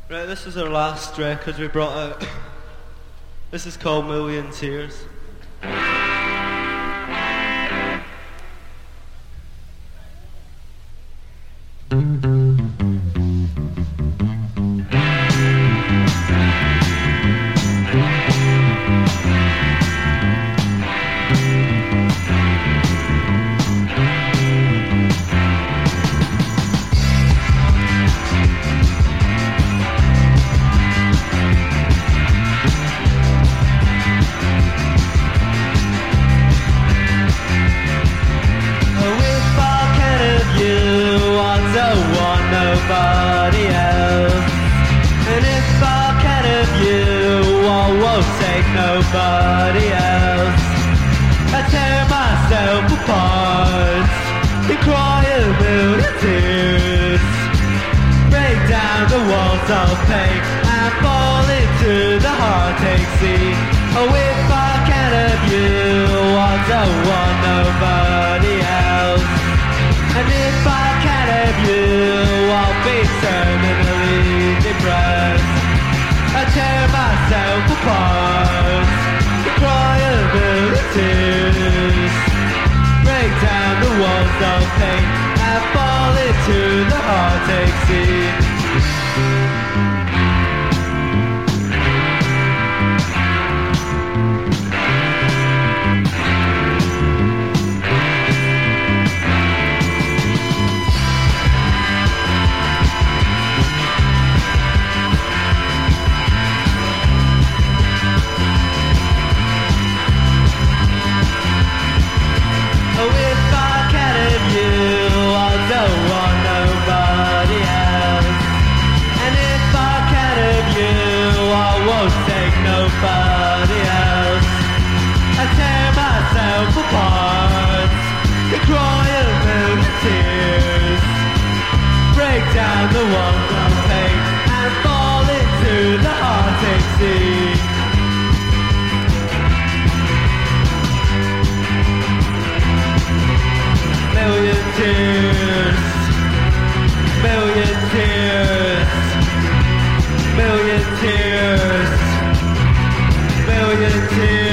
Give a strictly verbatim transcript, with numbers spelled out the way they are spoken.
Right, this is our last record we brought out. This is called Million Tears. Nobody else. And if I can have you, I won't take nobody else. I tear myself apart and cry a million tears, break down the walls of pain and fall into the heartache sea. Oh, if I can have you, I don't want nobody else. And if I can have you, I'll be terminally depressed. I tear myself apart, cry a million tears, break down the walls of pain and fall into the heartache sea. Nobody else. I tear myself apart and cry a million tears, break down the walls of pain and fall into the heartache sea. Million tears, million tears, million tears, million tears.